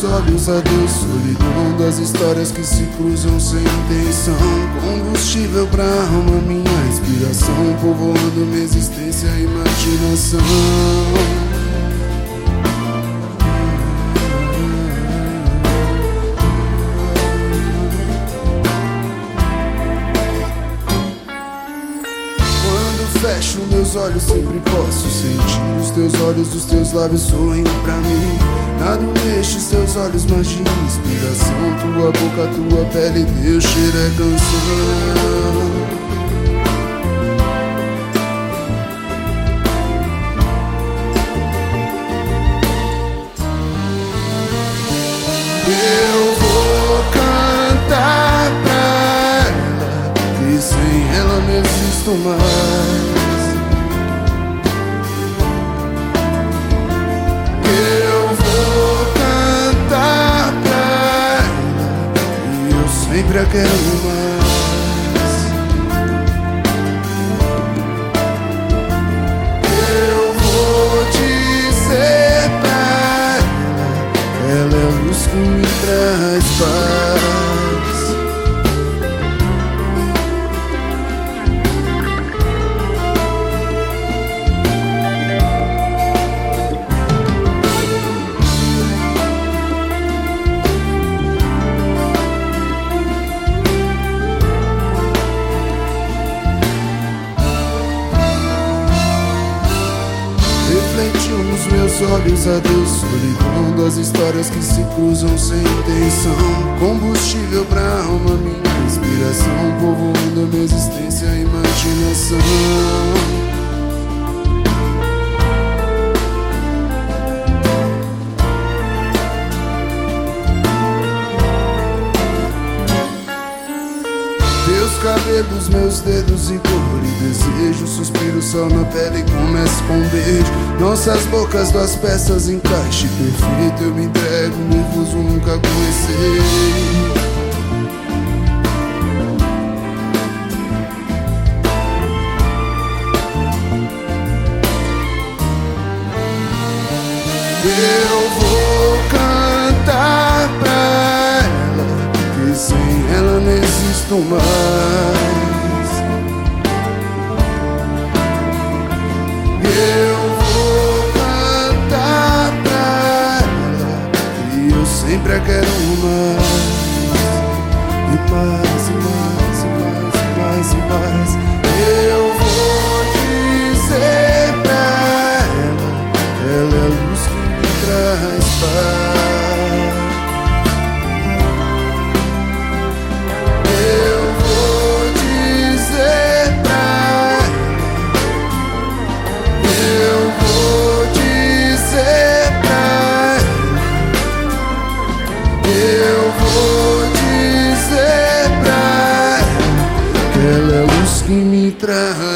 olhos a Deus, solidão das histórias que se cruzam sem intenção. Combustível pra alma, minha inspiração, povoando minha existência e imaginação. Fecho meus olhos, sempre posso sentir os teus olhos, os teus lábios sorrindo pra mim. Nada mexe seus olhos, magia, inspiração. Tua boca, tua pele, teu cheiro é canção. Eu vou cantar pra ela, que sem ela não existo mais. Sempre a quero mais. Eu vou dizer pra ela é a luz que me traz paz. Refletiu nos meus olhos a Deus, solidão das histórias que se cruzam sem intenção. Combustível pra alma, minha inspiração, povoando a minha existência e imaginação. Teus cabelos, meus dedos e cor e desejo. Suspiro, sol na pele e começo com um beijo. Nossas bocas, duas peças, encaixe perfeito. Eu me entrego, nervoso, nunca conheci. Eu vou cantar pra ela, que sem ela não existo mais. Eu vou cantar pra ela, e eu sempre a quero mais. E mais, e mais, e mais, e mais, e mais. Eu vou dizer pra ela é a luz que me traz paz. Que me traz